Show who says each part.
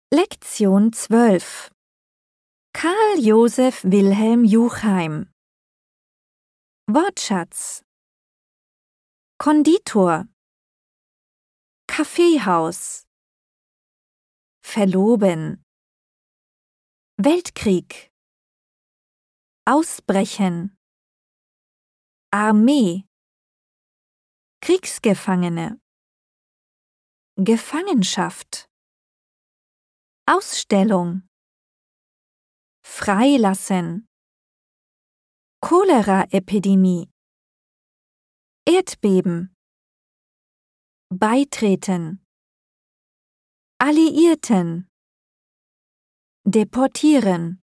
Speaker 1: Lektion 12 Karl Josef Wilhelm Juchheim Wortschatz Konditor Kaffeehaus Verloben Weltkrieg Ausbrechen Armee Kriegsgefangene Gefangenschaft Ausstellung Freilassen Choleraepidemie Erdbeben Beitreten Alliierten Deportieren